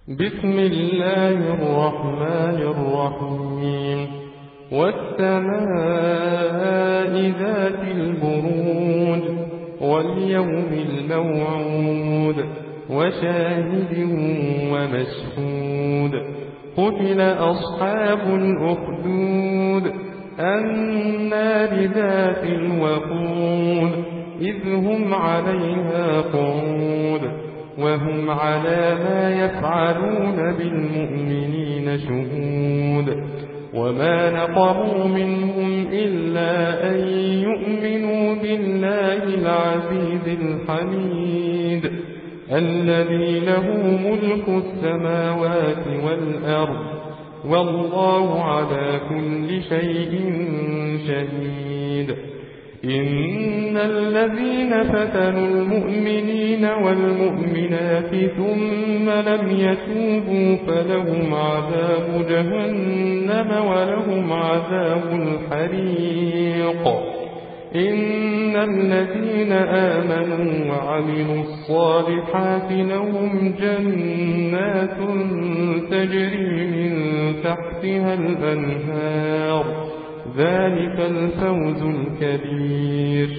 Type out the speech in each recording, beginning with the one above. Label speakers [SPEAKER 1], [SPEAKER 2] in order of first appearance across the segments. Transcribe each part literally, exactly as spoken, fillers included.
[SPEAKER 1] بسم الله الرحمن الرحيم والسماء ذات البروج واليوم الموعود وشاهد ومشهود قتل أصحاب الأخدود النار ذات الوقود إذ هم عليها قعود وهم على ما يفعلون بالمؤمنين شهود وما نقموا منهم إلا أن يؤمنوا بالله العزيز الحميد الذي له ملك السماوات والأرض والله على كل شيء شهيد. إن الذين فتنوا المؤمنين والمؤمنات ثم لم يتوبوا فلهم عذاب جهنم ولهم عذاب الحريق. إن الذين آمنوا وعملوا الصالحات لهم جنات تجري من تحتها الأنهار ذلك الفوز الكبير.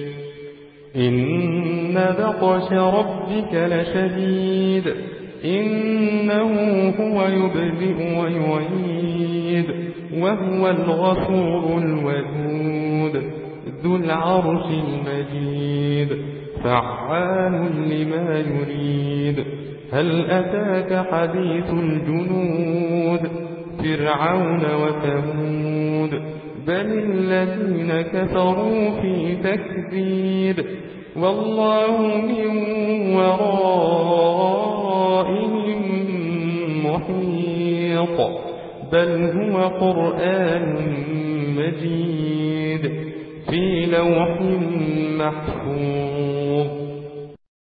[SPEAKER 1] إن بطش ربك لشديد إنه هو يبدئ ويعيد وهو الغفور الودود ذو العرش المجيد فعال لما يريد. هل أتاك حديث الجنود فرعون وثمود بل الذين كفروا في تكذيب والله من ورائهم محيط بل هو قرآن مجيد في لوح محفوظ.